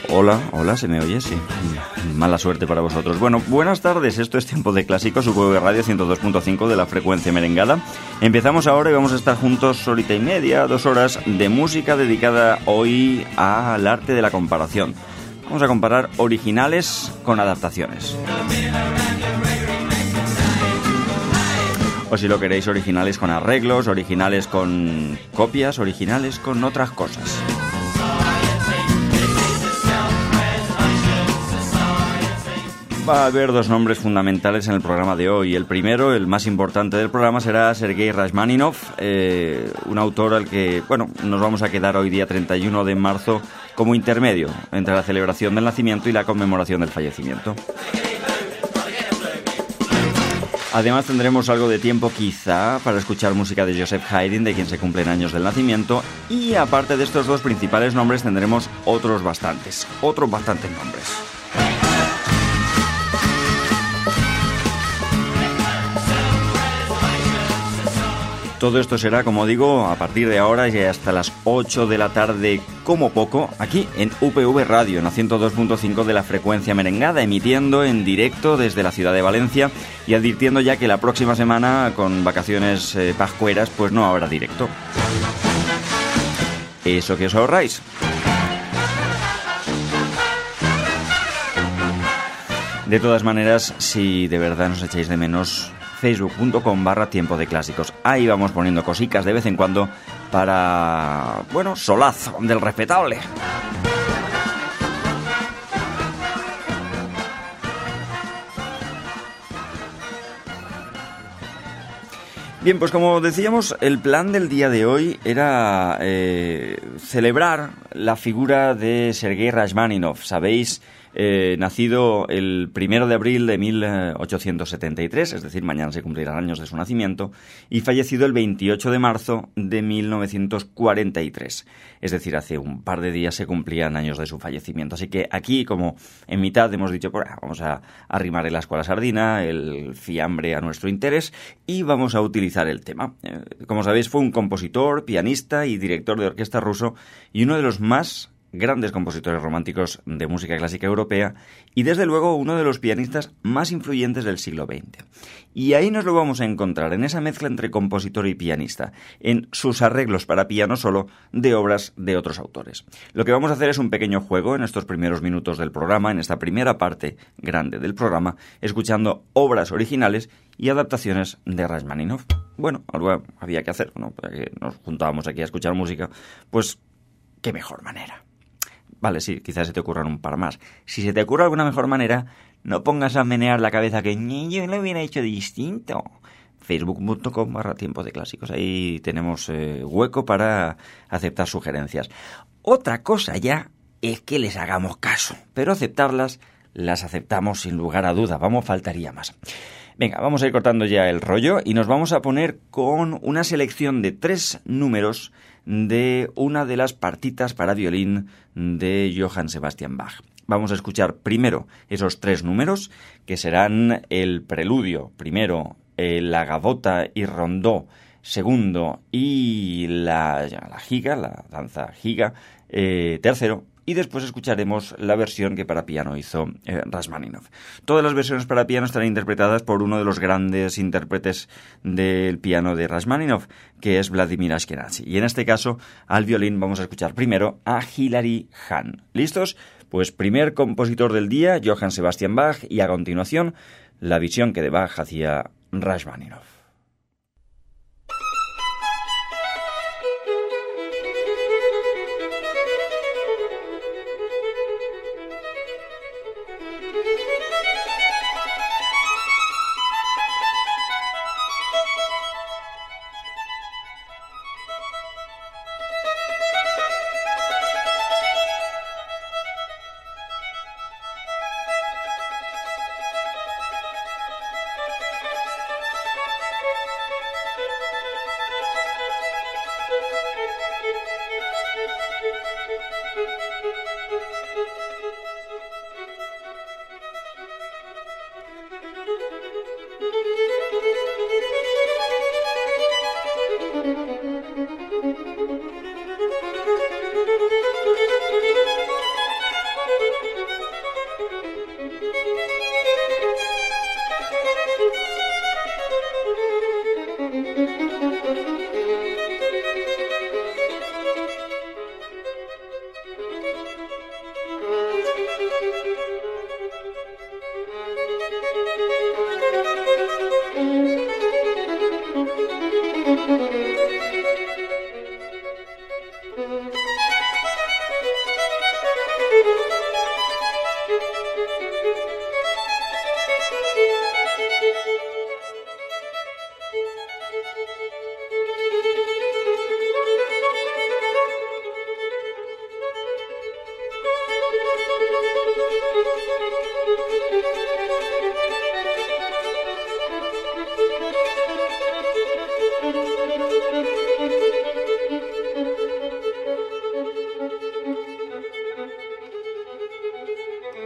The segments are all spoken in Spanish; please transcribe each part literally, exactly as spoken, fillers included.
Hola, hola, ¿se me oye? Sí. Mala suerte para vosotros. Bueno, buenas tardes, esto es Tiempo de Clásicos, U P V Radio ciento dos punto cinco de la frecuencia merengada. Empezamos ahora y vamos a estar juntos horita y media, dos horas de música dedicada hoy al arte de la comparación. Vamos a comparar originales con adaptaciones. O si lo queréis, originales con arreglos, originales con copias, originales con otras cosas. Va a haber dos nombres fundamentales en el programa de hoy. El primero, el más importante del programa, será Sergei Rachmaninoff, eh, un autor al que, bueno, nos vamos a quedar hoy día treinta y uno de marzo como intermedio entre la celebración del nacimiento y la conmemoración del fallecimiento. Además tendremos algo de tiempo quizá para escuchar música de Joseph Haydn, de quien se cumplen años del nacimiento, y aparte de estos dos principales nombres tendremos otros bastantes, otros bastantes nombres. Todo esto será, como digo, a partir de ahora y hasta las ocho de la tarde como poco, aquí en U P V Radio, en la ciento dos punto cinco de la frecuencia merengada, emitiendo en directo desde la ciudad de Valencia y advirtiendo ya que la próxima semana, con vacaciones eh, pascueras, pues no habrá directo. ¿Eso que os ahorráis? De todas maneras, si de verdad nos echáis de menos, facebook punto com barra tiempo de clásicos. Ahí vamos poniendo cositas de vez en cuando para, bueno, solazo del respetable. Bien, pues como decíamos, el plan del día de hoy era eh, celebrar la figura de Sergei Rachmaninoff. Sabéis, Eh, nacido el primero de abril de mil ochocientos setenta y tres, es decir, mañana se cumplirán años de su nacimiento, y fallecido el veintiocho de marzo de mil novecientos cuarenta y tres, es decir, hace un par de días se cumplían años de su fallecimiento. Así que aquí, como en mitad, hemos dicho, pues, vamos a arrimar el ascua a la sardina, el fiambre a nuestro interés, y vamos a utilizar el tema. Eh, como sabéis, fue un compositor, pianista y director de orquesta ruso, y uno de los más grandes compositores románticos de música clásica europea y desde luego uno de los pianistas más influyentes del siglo veinte. Y ahí nos lo vamos a encontrar, en esa mezcla entre compositor y pianista, en sus arreglos para piano solo de obras de otros autores. Lo que vamos a hacer es un pequeño juego en estos primeros minutos del programa, en esta primera parte grande del programa, escuchando obras originales y adaptaciones de Rachmaninoff. Bueno, algo había que hacer, ¿no? Para que nos juntábamos aquí a escuchar música, pues qué mejor manera. Vale, sí, quizás se te ocurran un par más. Si se te ocurre alguna mejor manera, no pongas a menear la cabeza que yo lo hubiera hecho distinto. facebook punto com barra tiempo de clásicos. Ahí tenemos eh, hueco para aceptar sugerencias. Otra cosa ya es que les hagamos caso, pero aceptarlas las aceptamos sin lugar a duda. Vamos, faltaría más. Venga, vamos a ir cortando ya el rollo y nos vamos a poner con una selección de tres números de una de las partitas para violín de Johann Sebastian Bach. Vamos a escuchar primero esos tres números, que serán el preludio, primero, eh, la gavota y rondó, segundo, y la, la giga, la danza giga, eh, tercero, y después escucharemos la versión que para piano hizo eh, Rachmaninoff. Todas las versiones para piano estarán interpretadas por uno de los grandes intérpretes del piano de Rachmaninoff, que es Vladimir Ashkenazy. Y en este caso, al violín vamos a escuchar primero a Hilary Hahn. ¿Listos? Pues primer compositor del día, Johann Sebastian Bach, y a continuación, la visión que de Bach hacía Rachmaninoff.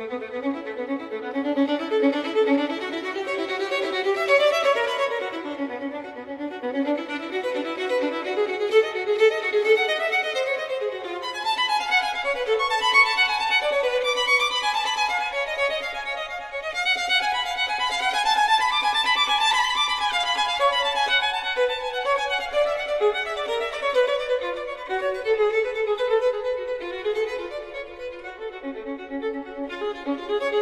Thank you.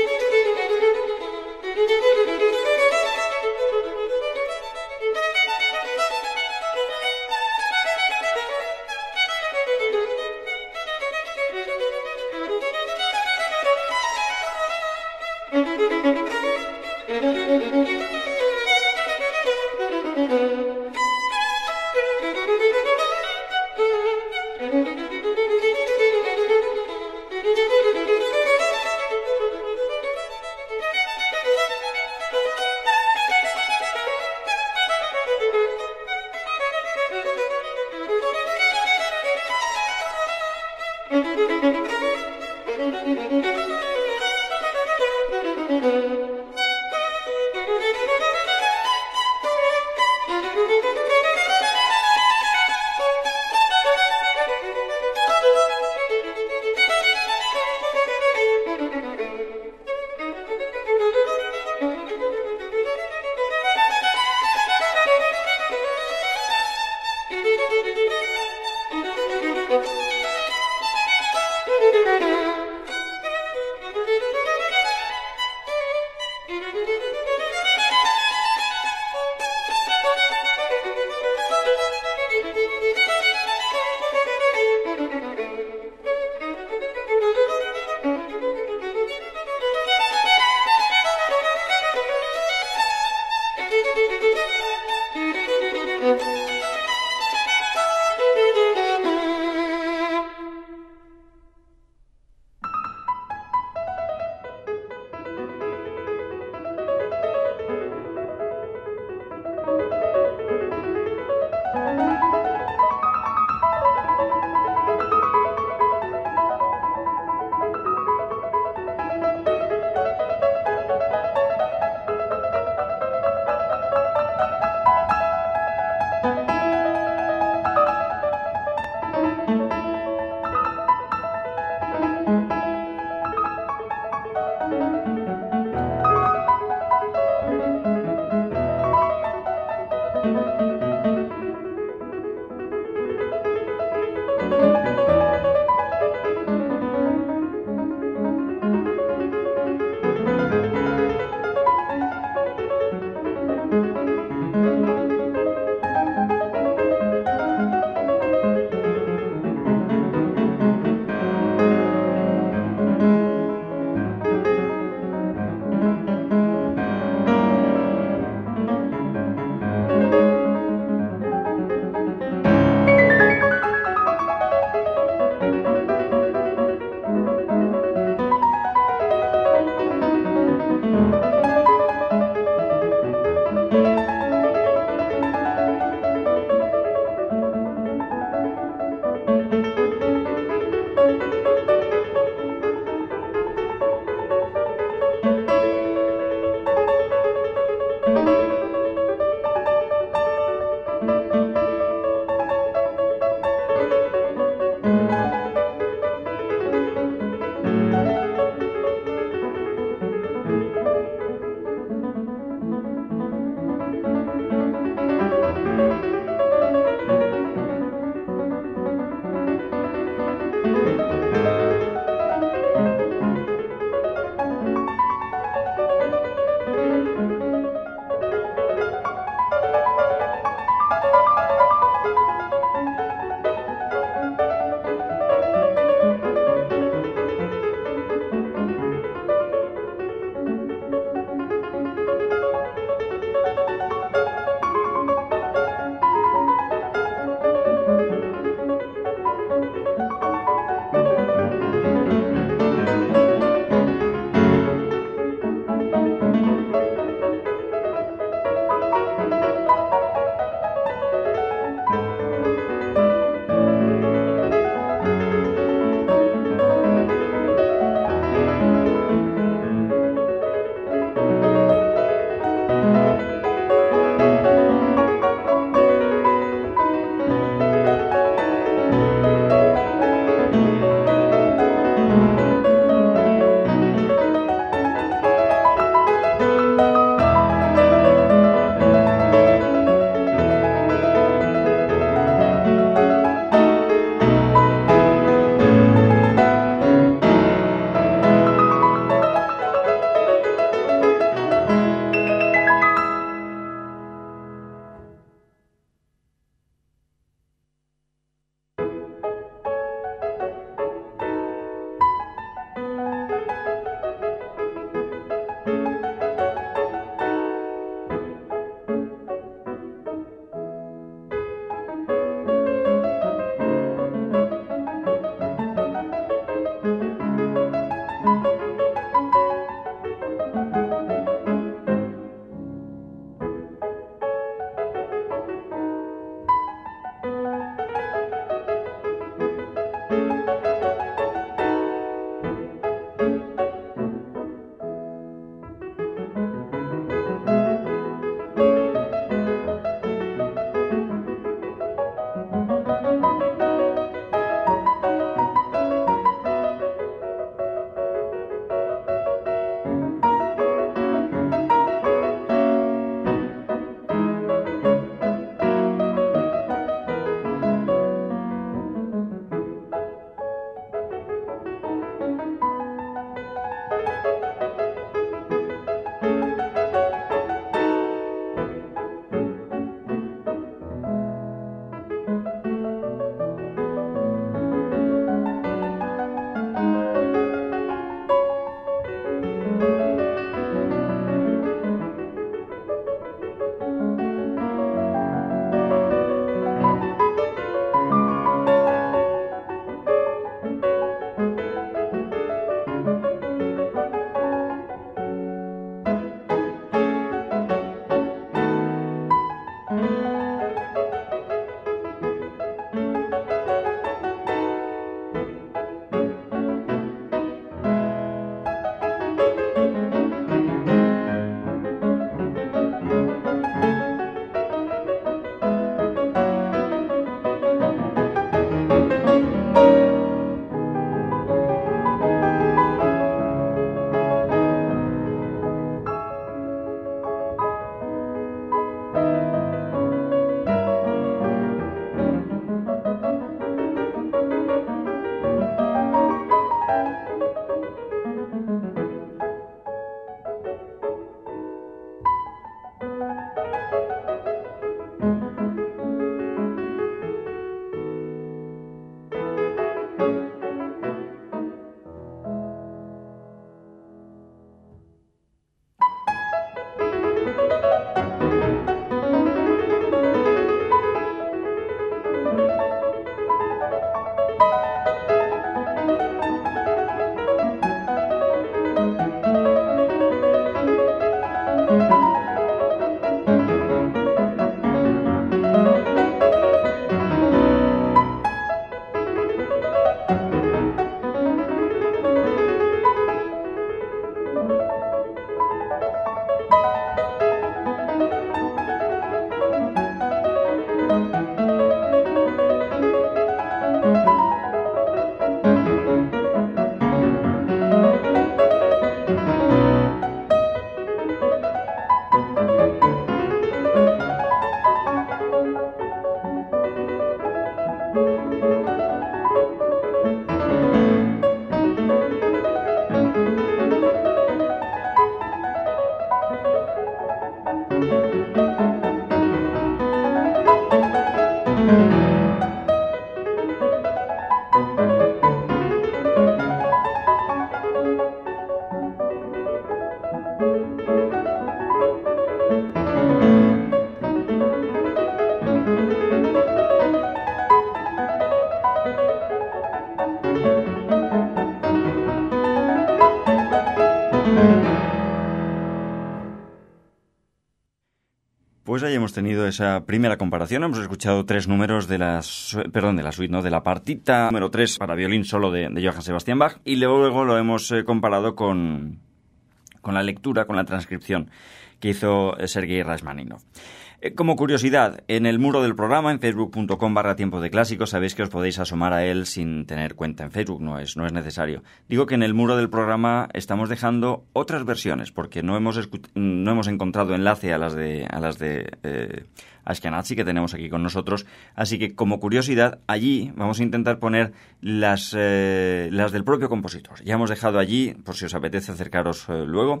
Pues ahí hemos tenido esa primera comparación. Hemos escuchado tres números de la, perdón, de la suite, ¿no? De la partita número tres para violín solo de, de Johann Sebastian Bach. Y luego lo hemos eh, comparado con, con la lectura, con la transcripción que hizo Sergei Rachmaninoff. Eh, como curiosidad, en el muro del programa, en facebook.com barra tiempo de clásicos, sabéis que os podéis asomar a él sin tener cuenta en Facebook, no es, no es necesario. Digo que en el muro del programa estamos dejando otras versiones, porque no hemos, no hemos encontrado enlace a las de, a las de eh, Ashkenazi que tenemos aquí con nosotros, así que como curiosidad, allí vamos a intentar poner las, eh, las del propio compositor. Ya hemos dejado allí, por si os apetece acercaros eh, luego,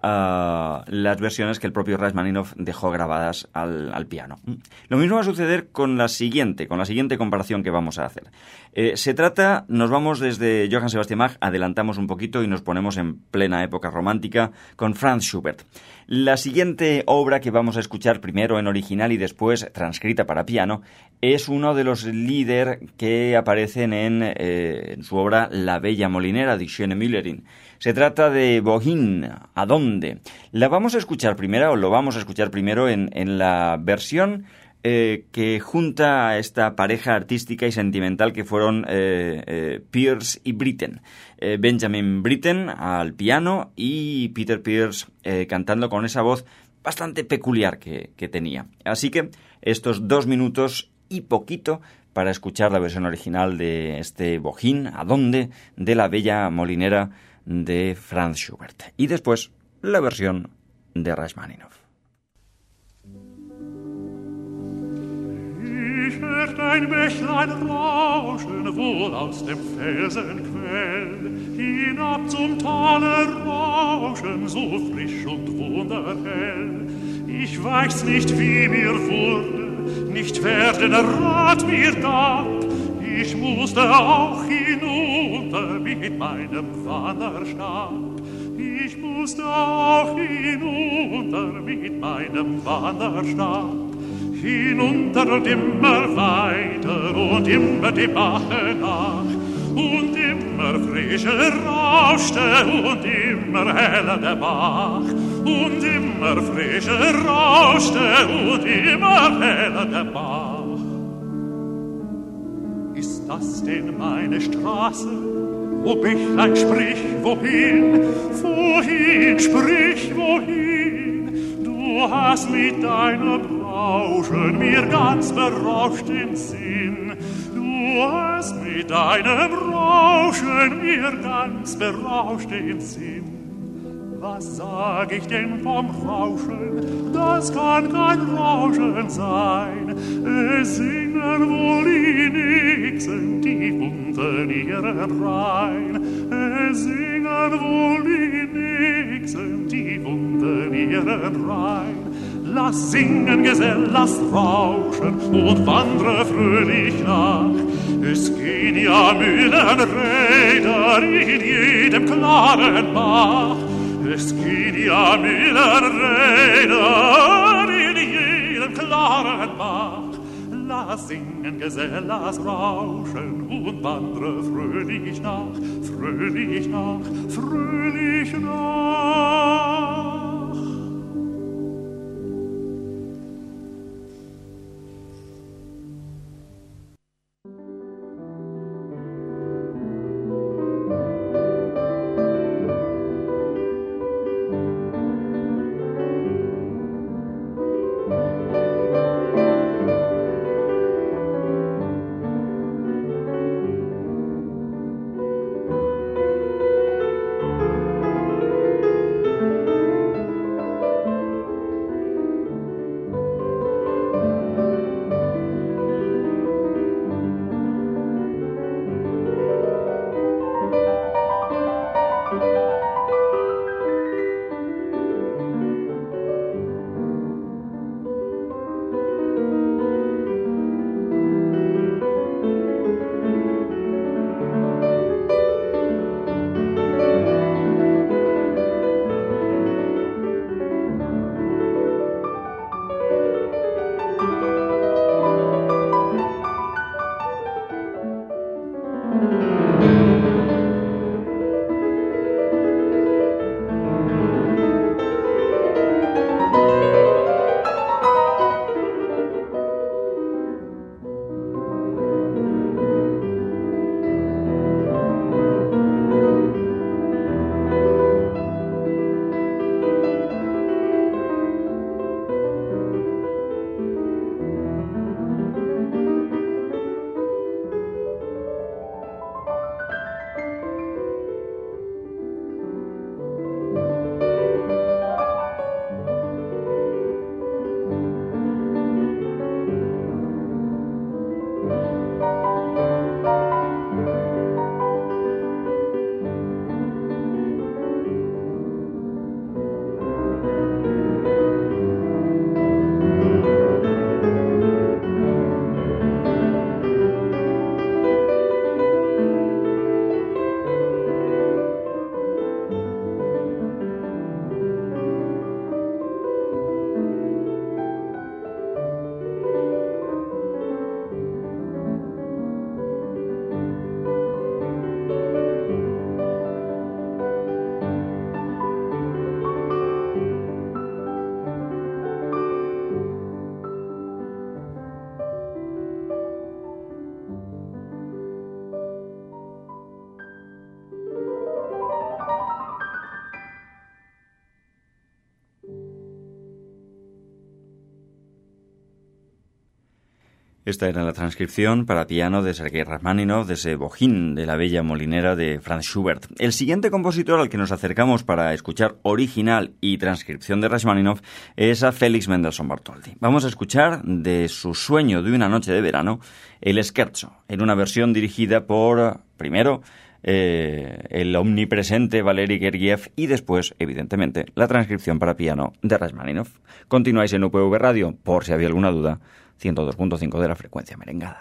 Uh, las versiones que el propio Rachmaninoff dejó grabadas al, al piano. Lo mismo va a suceder con la siguiente, con la siguiente comparación que vamos a hacer. Eh, se trata, nos vamos desde Johann Sebastian Bach, adelantamos un poquito y nos ponemos en plena época romántica con Franz Schubert. La siguiente obra que vamos a escuchar primero en original y después transcrita para piano es uno de los líder que aparecen en, eh, en su obra La Bella Molinera, Die schöne Müllerin. Se trata de Wohin, ¿a dónde? La vamos a escuchar primero, o lo vamos a escuchar primero en, en la versión eh, que junta a esta pareja artística y sentimental que fueron eh, eh, Pears y Britten. Eh, Benjamin Britten al piano y Peter Pears eh, cantando con esa voz bastante peculiar que, que tenía. Así que estos dos minutos y poquito para escuchar la versión original de este Wohin, ¿a dónde? De La Bella Molinera de Franz Schubert. Y después, la versión de Rachmaninoff. Ich hört ein Bächlein rauschen, wohl aus dem Felsenquell, hinab zum Tale rauschen, so frisch und wunderhell. Ich weiß nicht, wie mir wurde, nicht wer den Rat mir gab, ich musste auch hinunter mit meinem Wanderstab. Ich musste auch hinunter mit meinem Wanderstab. Hinunter und immer weiter und immer die Bache nach. Und immer frischer rauschte und immer heller der Bach. Und immer frischer rauschte und immer heller der Bach. Ist das denn meine Straße? Wo Bächlein sprich, wohin? Wohin, sprich, wohin? Du hast mit deinem Rauschen mir ganz berauscht den Sinn. Du hast mit deinem Rauschen mir ganz berauscht den Sinn. Was sag ich denn vom Rauschen? Das kann kein Rauschen sein. Es singen wohl die Nixen, die unten ihren Rhein. Es singen wohl die Nixen, die unten ihren Rhein. Lass singen, Gesell, lass rauschen und wandre fröhlich nach. Es gehen ja Mühlenräder in jedem klaren Bach. Es gehen ja Mühlenräder in jedem klaren Bach. Lass singen, Gesell, lass rauschen und wandre fröhlich nach, fröhlich nach, fröhlich nach. Esta era la transcripción para piano de Sergei Rachmaninoff de ese Bojín de la Bella Molinera de Franz Schubert. El siguiente compositor al que nos acercamos para escuchar original y transcripción de Rachmaninoff es a Félix Mendelssohn Bartholdy. Vamos a escuchar de su Sueño de una noche de verano el Scherzo, en una versión dirigida por, primero, eh, el omnipresente Valery Gergiev y después, evidentemente, la transcripción para piano de Rachmaninoff. Continuáis en U P V Radio, por si había alguna duda, ciento dos punto cinco de la frecuencia merengada.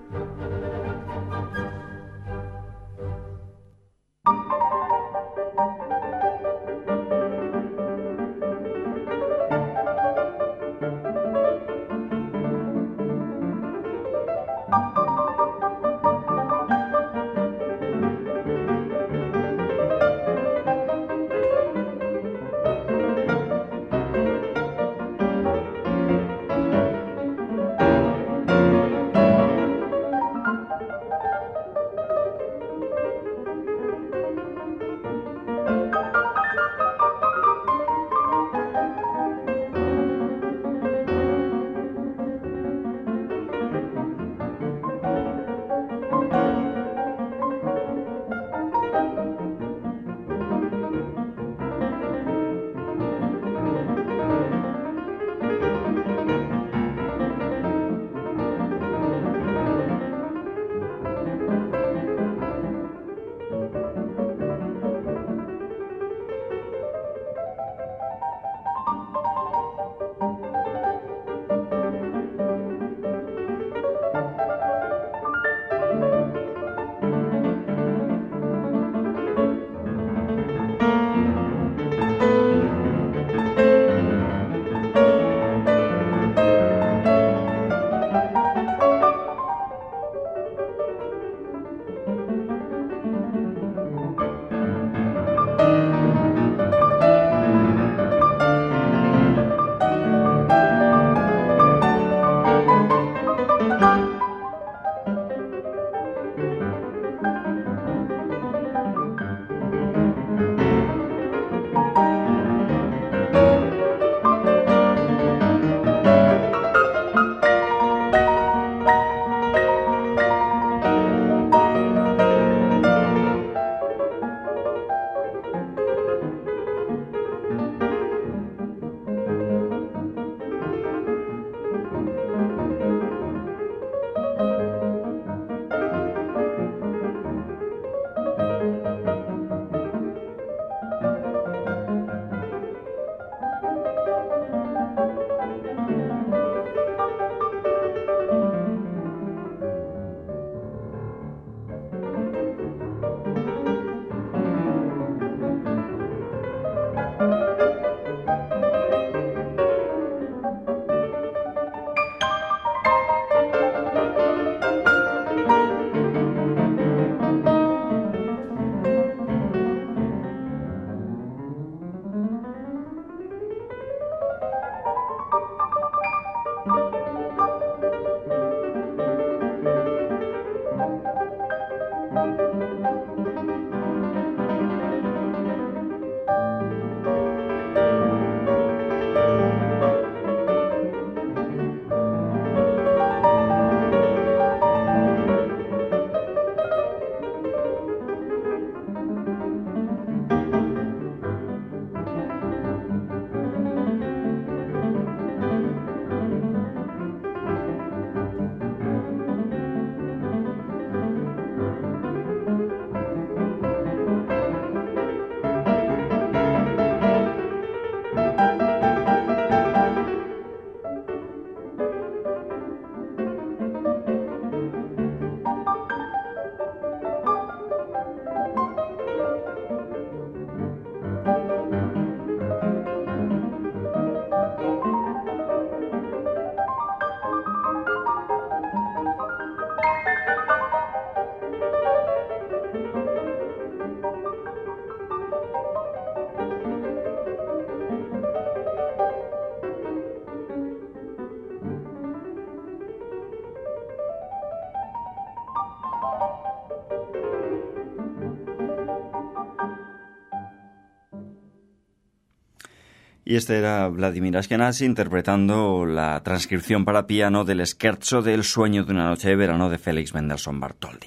Y este era Vladimir Ashkenazy interpretando la transcripción para piano del Scherzo del sueño de una noche de verano de Félix Mendelssohn Bartholdy.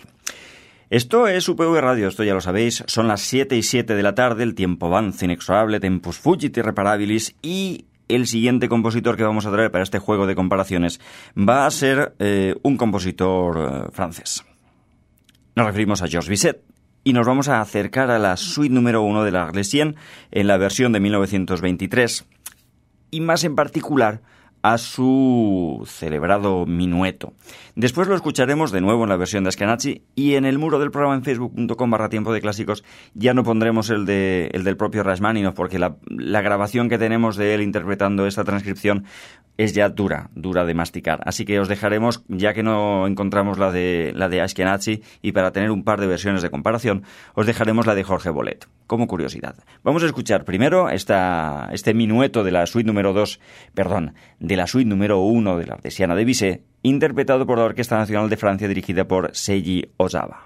Esto es U P V Radio, esto ya lo sabéis, son las siete y siete de la tarde, el tiempo avanza inexorable, tempus fugit irreparabilis, y el siguiente compositor que vamos a traer para este juego de comparaciones va a ser eh, un compositor eh, francés. Nos referimos a Georges Bizet. Y nos vamos a acercar a la suite número uno de la Arlésienne en la versión de mil novecientos veintitrés. Y más en particular a su celebrado minueto. Después lo escucharemos de nuevo en la versión de Askenazy, y en el muro del programa en facebook punto com barra tiempo de clásicos ya no pondremos el, de, el del propio Rachmaninoff, porque la, la grabación que tenemos de él interpretando esta transcripción es ya dura, dura de masticar. Así que os dejaremos, ya que no encontramos la de, la de Askenazy, y para tener un par de versiones de comparación, os dejaremos la de Jorge Bolet, como curiosidad. Vamos a escuchar primero esta, este minueto de la suite número dos, perdón, de la suite número uno de la Artesiana de Bizet, interpretado por la Orquesta Nacional de Francia dirigida por Seiji Ozawa.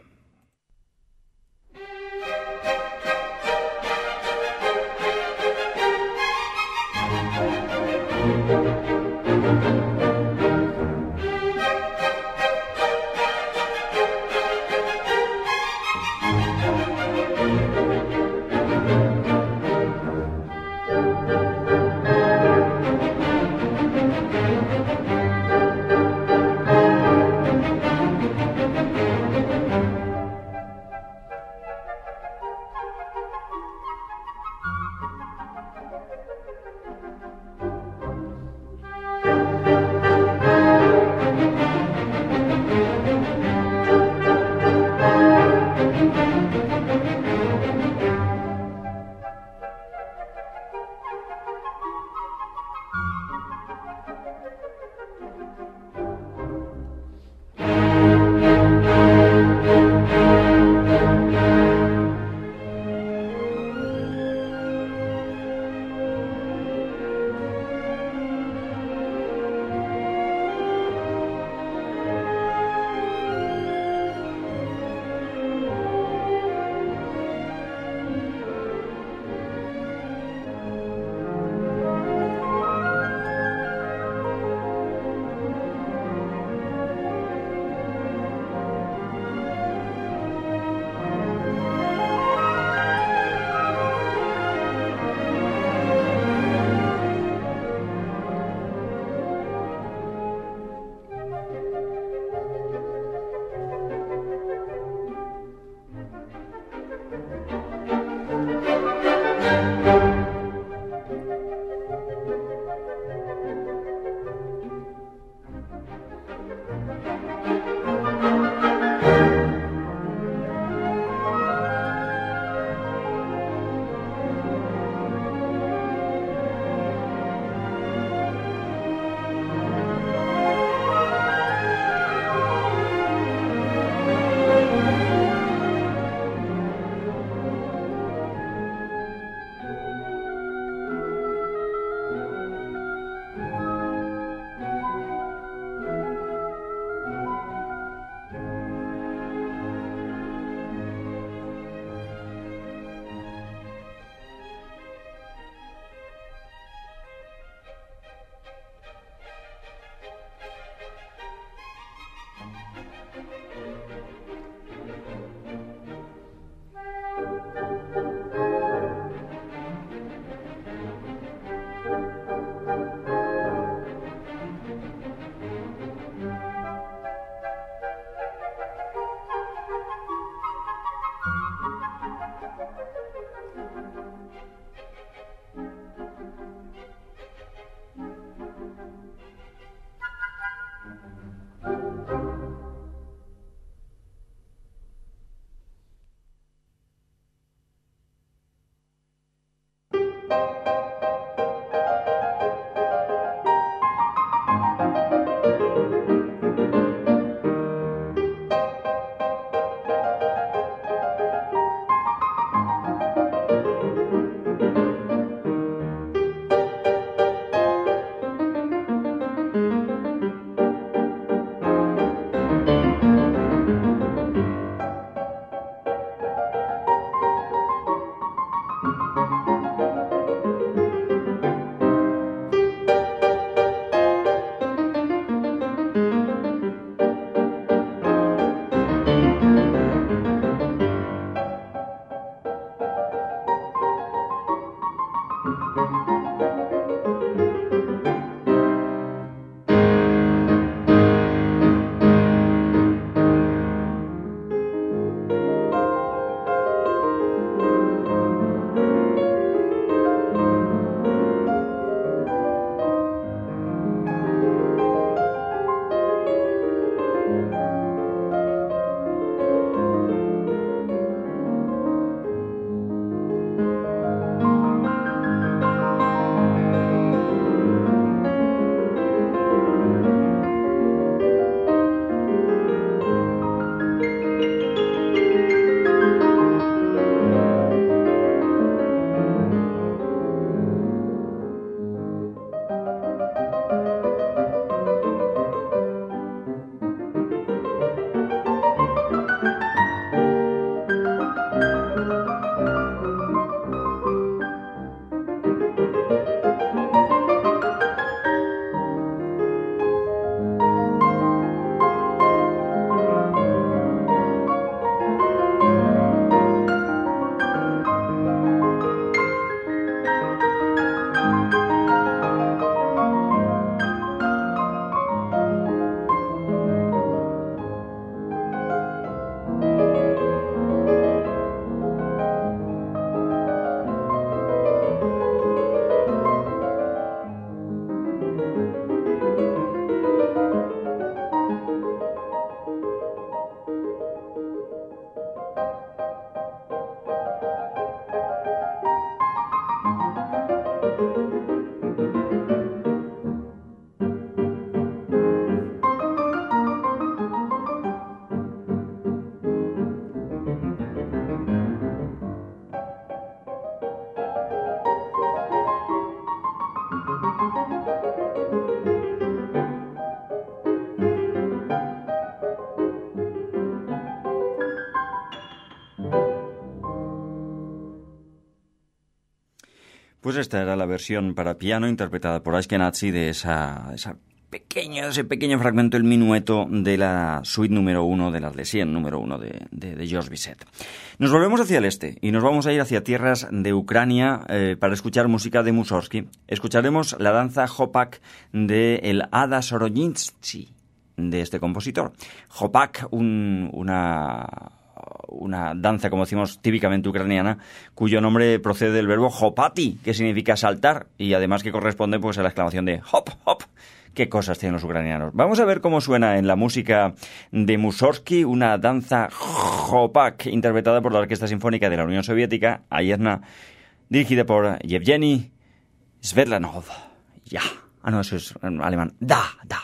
Pues esta era la versión para piano interpretada por Ashkenazi de esa, esa pequeño, ese pequeño fragmento, el minueto de la suite número uno, de la Arlésienne número uno de, de, de Georges Bizet. Nos volvemos hacia el este y nos vamos a ir hacia tierras de Ucrania eh, para escuchar música de Mussorgsky. Escucharemos la danza Chopak de el Ada Sorodzinsky, de este compositor. Chopak, un, una... una danza, como decimos, típicamente ucraniana, cuyo nombre procede del verbo hopati, que significa saltar, y además que corresponde pues a la exclamación de hop, hop. ¿Qué cosas tienen los ucranianos? Vamos a ver cómo suena en la música de Mussorgsky una danza Chopak, interpretada por la Orquesta Sinfónica de la Unión Soviética, Ayerna, dirigida por Yevgeny Svetlanov. Ya. Ah, no, eso es en alemán. Da, da.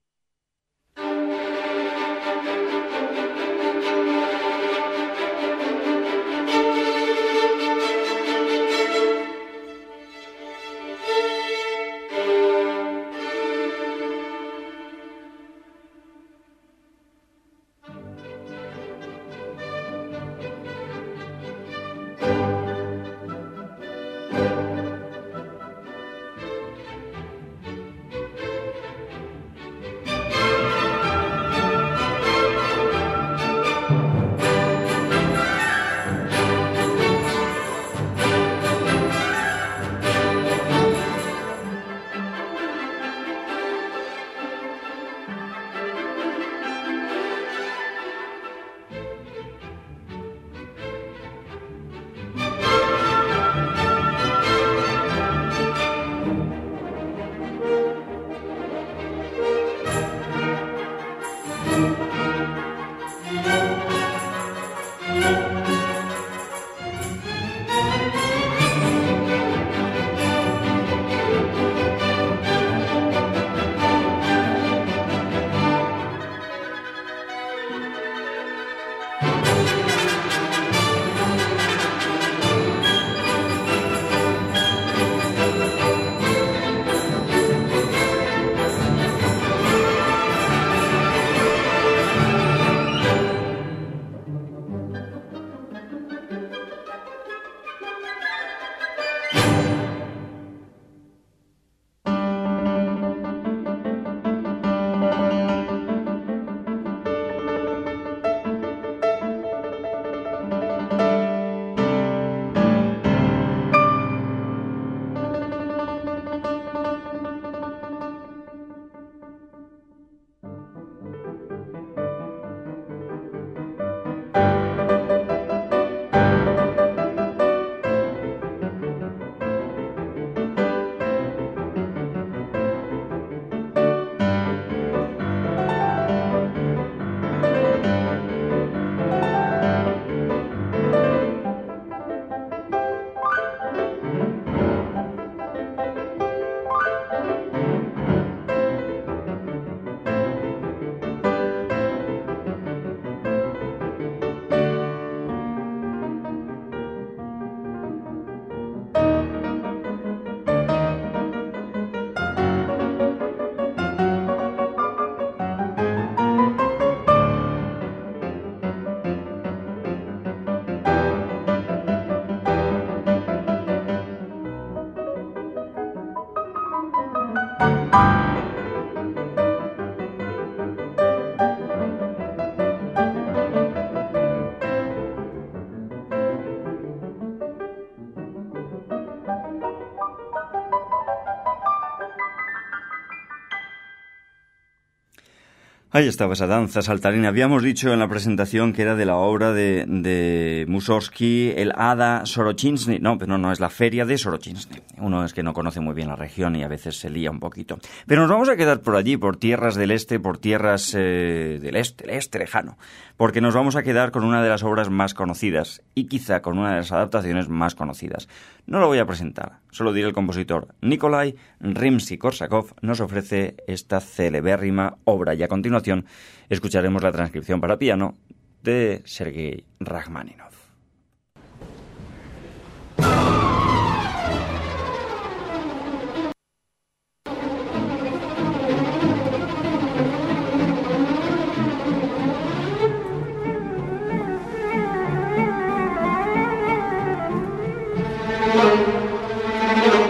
Ahí estaba esa danza saltarina. Habíamos dicho en la presentación que era de la obra de, de Mussorgsky, el Ada Sorodzinsky. No, pero no, no, es la feria de Sorodzinsky. Uno es que no conoce muy bien la región y a veces se lía un poquito. Pero nos vamos a quedar por allí, por tierras del este, por tierras eh, del este, del este lejano. Porque nos vamos a quedar con una de las obras más conocidas y quizá con una de las adaptaciones más conocidas. No lo voy a presentar, solo diré el compositor. Nikolai Rimsky-Korsakov nos ofrece esta celebérrima obra y a continuación escucharemos la transcripción para piano de Sergei Rachmaninov. Thank you.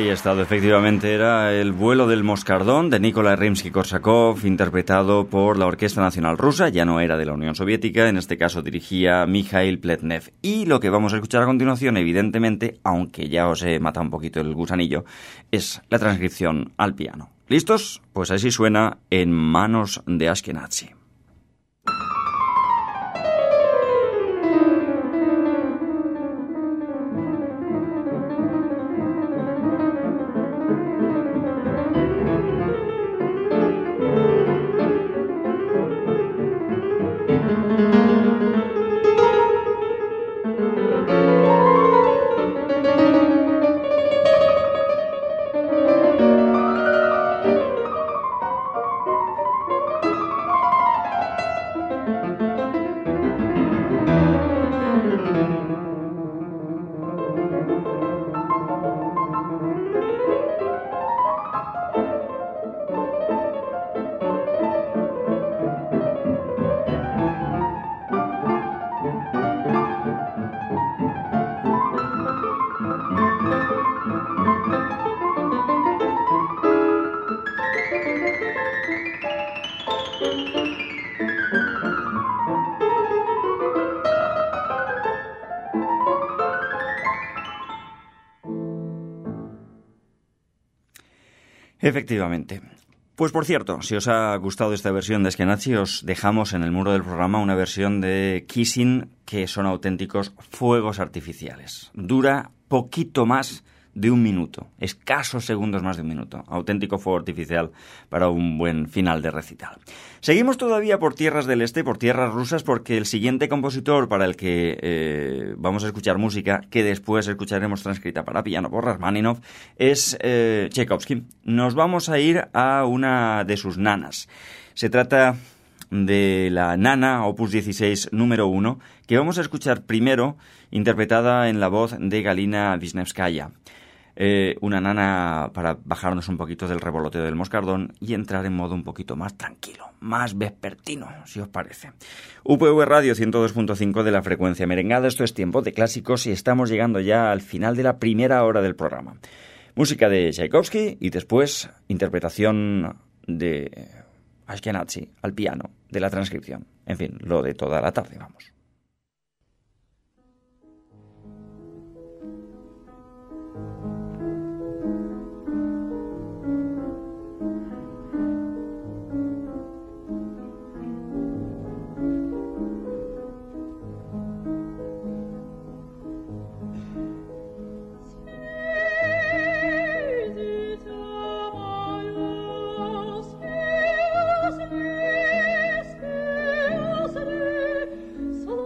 Ahí ha estado, efectivamente, era El vuelo del moscardón de Nikolai Rimsky-Korsakov, interpretado por la Orquesta Nacional Rusa, ya no era de la Unión Soviética, en este caso dirigía Mikhail Pletnev. Y lo que vamos a escuchar a continuación, evidentemente, aunque ya os he matado un poquito el gusanillo, es la transcripción al piano. ¿Listos? Pues así suena En manos de Ashkenazi. Efectivamente. Pues por cierto, si os ha gustado esta versión de Ashkenazi, os dejamos en el muro del programa una versión de Kissing que son auténticos fuegos artificiales. Dura poquito más de un minuto, escasos segundos más de un minuto. Auténtico fuego artificial para un buen final de recital. Seguimos todavía por tierras del este, por tierras rusas, porque el siguiente compositor para el que eh, vamos a escuchar música, que después escucharemos transcrita para piano por Rachmaninoff, es eh, Tchaikovsky. Nos vamos a ir a una de sus nanas. Se trata de la Nana Opus dieciséis número uno, que vamos a escuchar primero interpretada en la voz de Galina Wisniewskaia. Eh, una nana para bajarnos un poquito del revoloteo del moscardón y entrar en modo un poquito más tranquilo, más vespertino, si os parece. U P V Radio ciento dos punto cinco de la frecuencia merengada. Esto es Tiempo de Clásicos y estamos llegando ya al final de la primera hora del programa. Música de Tchaikovsky y después interpretación de Ashkenazi al piano, de la transcripción. En fin, lo de toda la tarde, vamos. So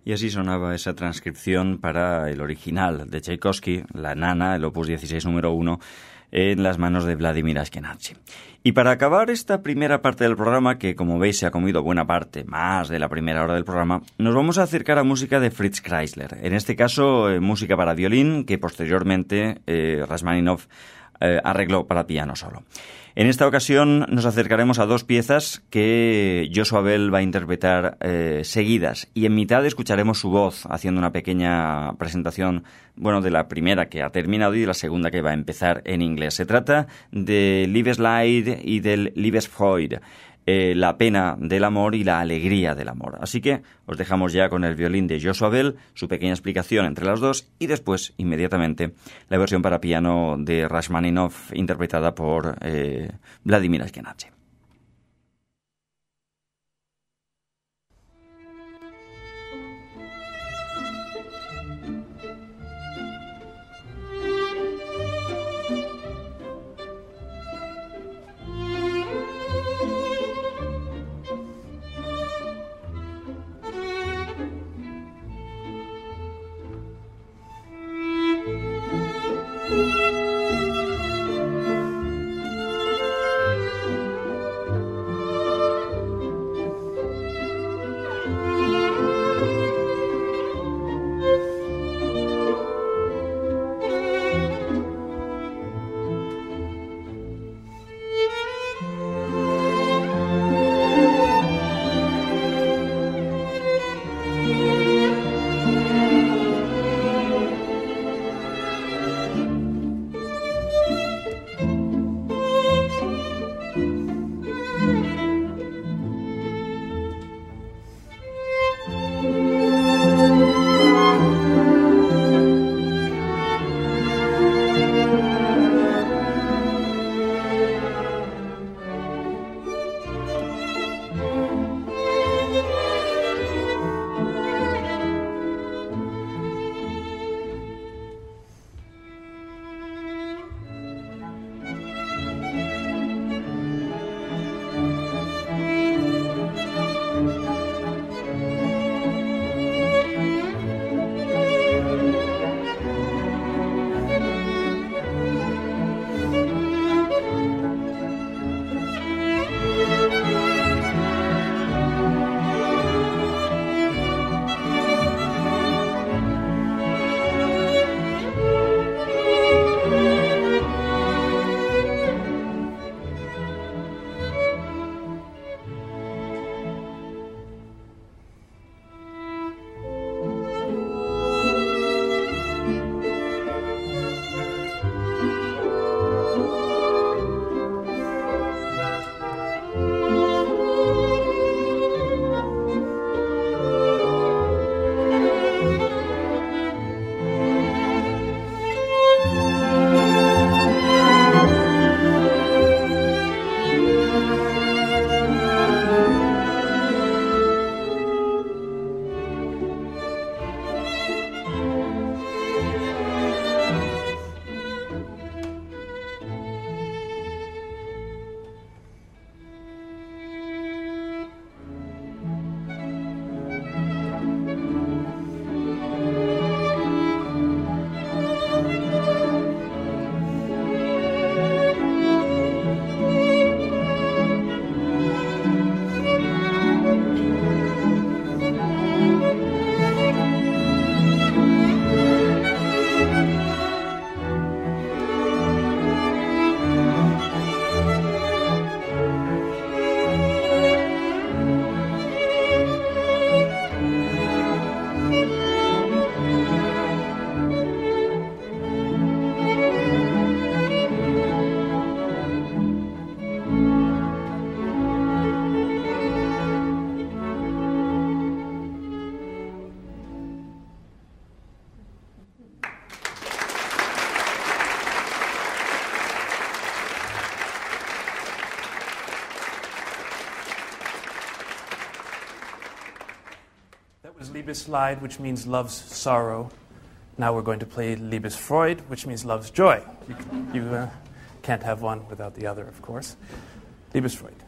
Y así sonaba esa transcripción para el original de Tchaikovsky, La Nana, el opus dieciséis número uno, en las manos de Vladimir Ashkenazy. Y para acabar esta primera parte del programa, que como veis se ha comido buena parte, más de la primera hora del programa, nos vamos a acercar a música de Fritz Kreisler. En este caso, eh, música para violín, que posteriormente eh, Rachmaninoff eh, arregló para piano solo. En esta ocasión nos acercaremos a dos piezas que Joshua Bell va a interpretar eh, seguidas, y en mitad escucharemos su voz haciendo una pequeña presentación, bueno, de la primera que ha terminado y de la segunda que va a empezar en inglés. Se trata de Liebesleid y del Liebesfreude, eh, la pena del amor y la alegría del amor. Así que os dejamos ya con el violín de Joshua Bell, su pequeña explicación entre las dos, y después, inmediatamente, la versión para piano de Rachmaninoff interpretada por eh, Vladimir Ashkenazy. was Liebesleid, which means love's sorrow. Now we're going to play Liebesfreude, which means love's joy. You, you uh, can't have one without the other, of course. Liebesfreude.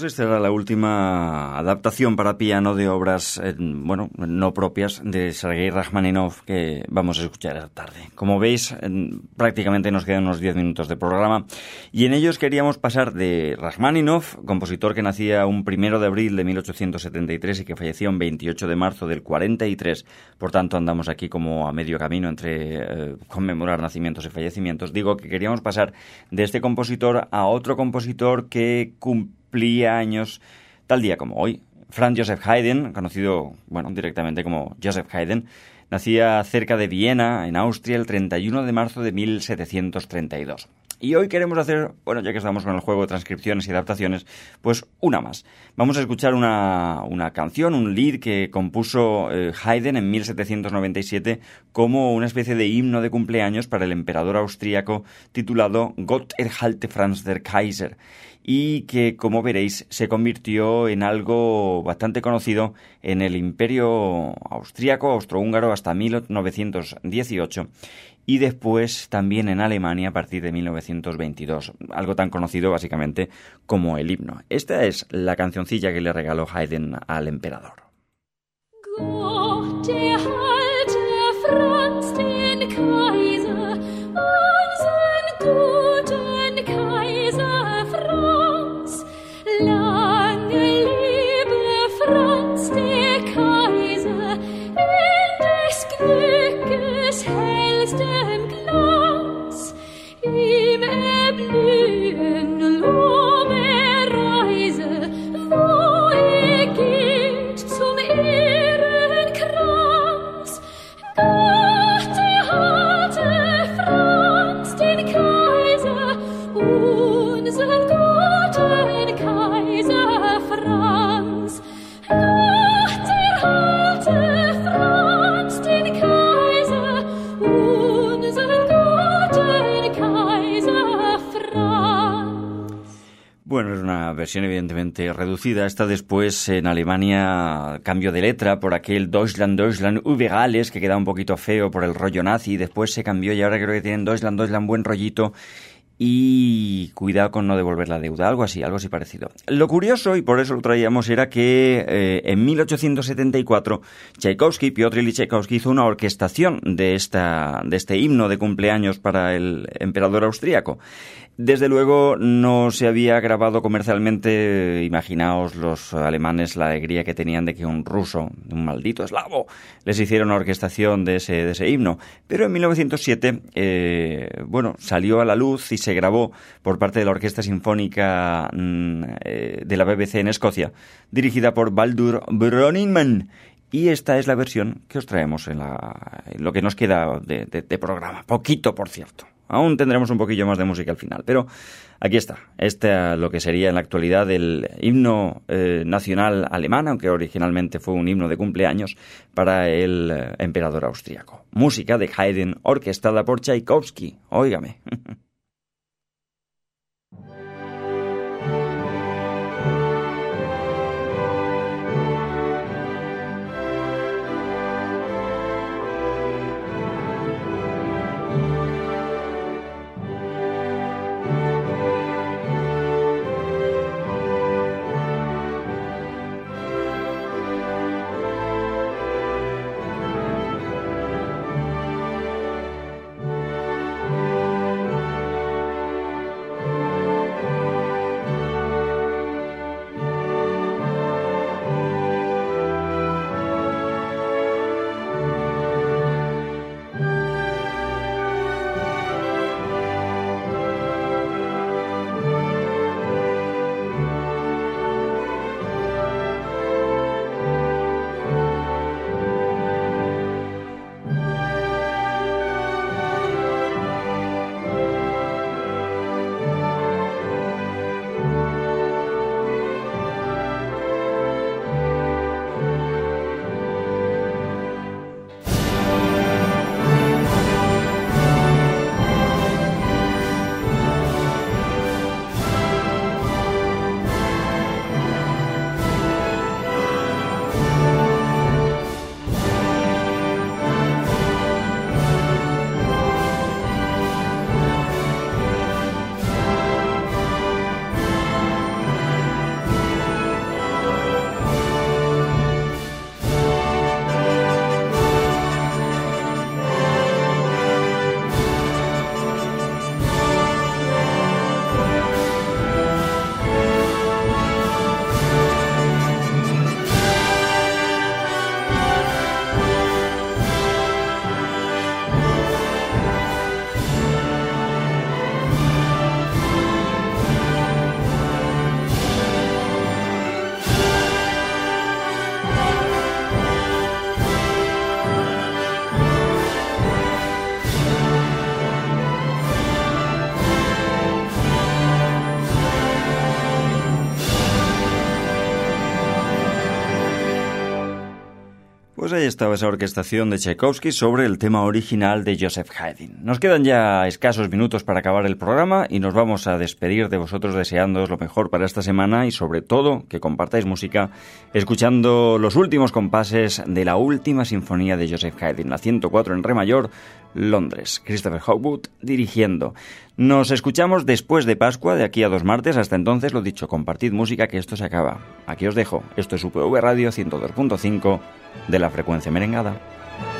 pues esta era la última adaptación para piano de obras, eh, bueno, no propias de Sergei Rachmaninoff que vamos a escuchar esta tarde. Como veis, eh, prácticamente nos quedan unos diez minutos de programa y en ellos queríamos pasar de Rachmaninoff, compositor que nacía un primero de abril de mil ochocientos setenta y tres y que fallecía un veintiocho de marzo del cuarenta y tres, por tanto andamos aquí como a medio camino entre eh, conmemorar nacimientos y fallecimientos. Digo que queríamos pasar de este compositor a otro compositor que cumplía años tal día como hoy. Franz Joseph Haydn, conocido, bueno, directamente como Joseph Haydn, nacía cerca de Viena, en Austria, el treinta y uno de marzo de mil setecientos treinta y dos. Y hoy queremos hacer, bueno, ya que estamos con el juego de transcripciones y adaptaciones, pues una más. Vamos a escuchar una, una canción, un lied que compuso eh, Haydn en mil setecientos noventa y siete como una especie de himno de cumpleaños para el emperador austríaco titulado Gott erhalte Franz der Kaiser, y que, como veréis, se convirtió en algo bastante conocido en el imperio austríaco, austrohúngaro, hasta mil novecientos dieciocho, y después también en Alemania a partir de mil novecientos veintidós, algo tan conocido básicamente como el himno. Esta es la cancioncilla que le regaló Haydn al emperador. Gott erhalte Franz den Kaiser, unseren guten Kaiser Franz. Lange lebe Franz der Kaiser, in des Glückes hellstem Glanz. Ihm erblühen Lohme Reise, wo er geht zum Ehrenkranz. Gott erhalte Franz den Kaiser, unseren guten Kaiser Franz. Gott erhalte Franz den Kaiser, unseren guten Kaiser Franz. Bueno, es una versión evidentemente reducida. Esta después en Alemania cambio de letra por aquel Deutschland, Deutschland über alles, que queda un poquito feo por el rollo nazi. Después se cambió y ahora creo que tienen Deutschland, Deutschland, buen rollito. Y cuidado con no devolver la deuda, algo así, algo así parecido. Lo curioso, y por eso lo traíamos, era que eh, en mil ochocientos setenta y cuatro Tchaikovsky, Piotr Ilich Tchaikovsky, hizo una orquestación de, esta, de este himno de cumpleaños para el emperador austríaco. Desde luego no se había grabado comercialmente. Imaginaos los alemanes la alegría que tenían de que un ruso, un maldito eslavo, les hiciera una orquestación de ese, de ese himno. Pero en mil novecientos siete, eh, bueno, salió a la luz y se grabó por parte de la Orquesta Sinfónica eh, de la B B C en Escocia, dirigida por Baldur Brönnimann. Y esta es la versión que os traemos en, la, en lo que nos queda de, de, de programa. Poquito, por cierto. Aún tendremos un poquillo más de música al final, pero aquí está. Este lo que sería en la actualidad el himno eh, nacional alemán, aunque originalmente fue un himno de cumpleaños para el eh, emperador austríaco. Música de Haydn, orquestada por Tchaikovsky. Óigame. Pues ahí estaba esa orquestación de Tchaikovsky sobre el tema original de Joseph Haydn. Nos quedan ya escasos minutos para acabar el programa y nos vamos a despedir de vosotros deseándoos lo mejor para esta semana y sobre todo que compartáis música escuchando los últimos compases de la última sinfonía de Joseph Haydn, la ciento cuatro en re mayor, Londres. Christopher Hogwood dirigiendo. Nos escuchamos después de Pascua, de aquí a dos martes. Hasta entonces, lo dicho, compartid música que esto se acaba. Aquí os dejo. Esto es U P V Radio ciento dos punto cinco de la frecuencia merengada.